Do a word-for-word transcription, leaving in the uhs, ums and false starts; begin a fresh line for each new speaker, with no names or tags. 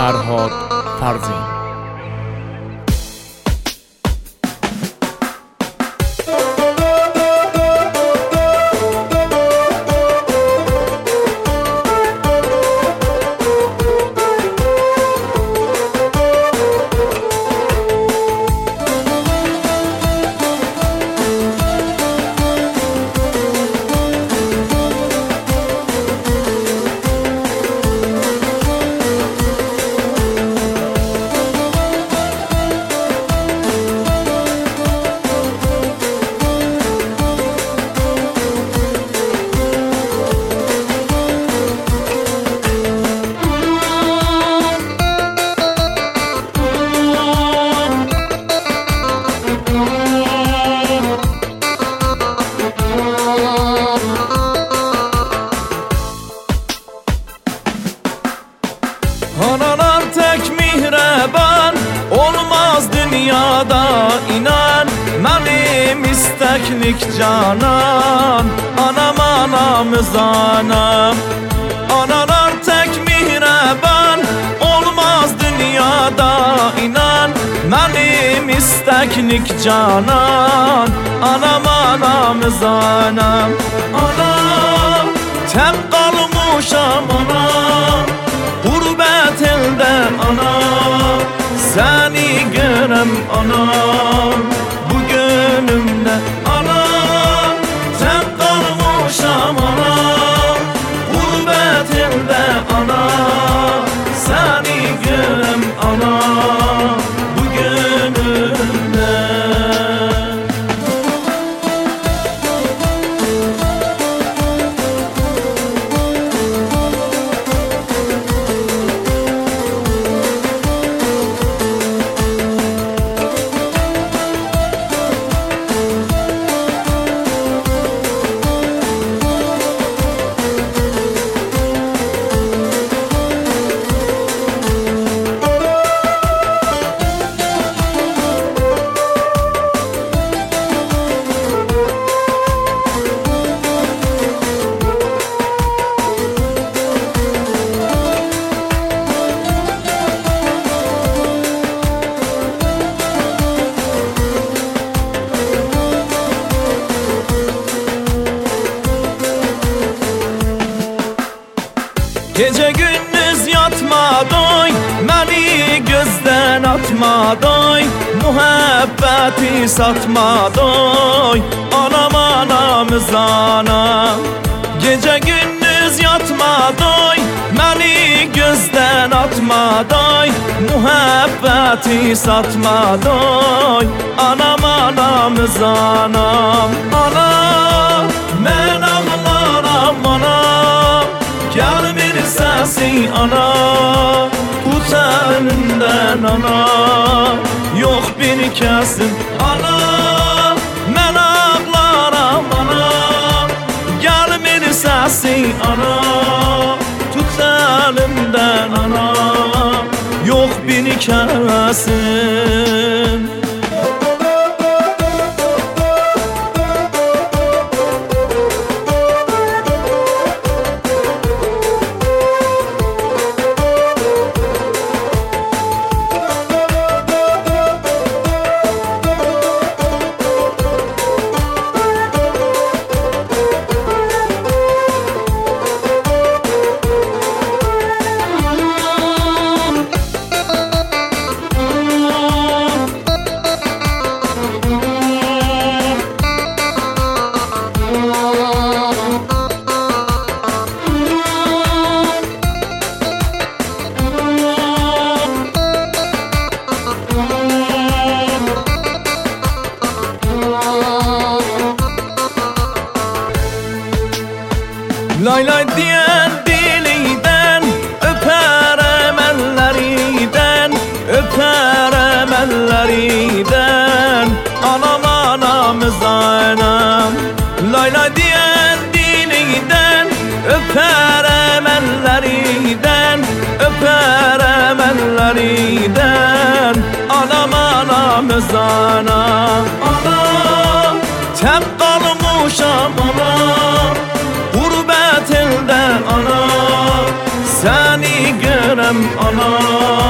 Farhod Farzin.
Analar tek mihreban olmaz dünyada, inan benim isteklik canan. Anam anamız anam. Analar tek mihreban olmaz dünyada, inan benim isteklik canan. Anam anamız anam. Anam tek kalmışam anam, gurbet elden anam. Seni görem anam, bu gönlümde anam. Tek kalmışam anam, gurbet elde anam. Seni görem anam, bu gönlümde. Gece gündüz yatma doy, beni gözden atma doy. Muhabbeti satma doy, anam anamız anam. Gece gündüz yatma doy, beni gözden atma doy. Muhabbeti satma doy, anam anamız anam. Anam ben ağlarım anam, gelmir sesi ana, tut elinden ana. Yok bir kesin ana, ben ağlarım ana. Gelmir sesi ana, tut elimden ana. Yok bir kesin. Lay lay diyen dilinden, öperem ellerinden, öperem ellerinden. Anam anamız anam. Lay lay diyen dilinden, öperem ellerinden, öperem ellerinden. Anam anamız anam. Anam tek kalmışam anam, gurbet elde ana. Seni gören anam